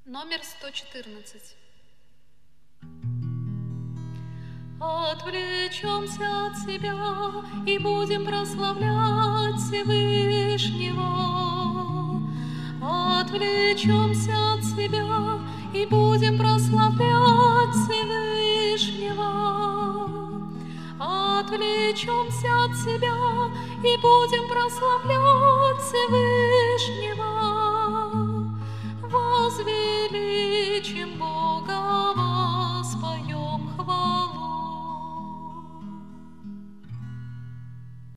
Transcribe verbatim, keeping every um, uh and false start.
Номер сто четырнадцать. Отвлечемся от себя и будем прославлять Всевышнего. Отвлечемся от себя и будем прославлять Всевышнего. Отвлечемся от себя и будем прославлять Всевышнего.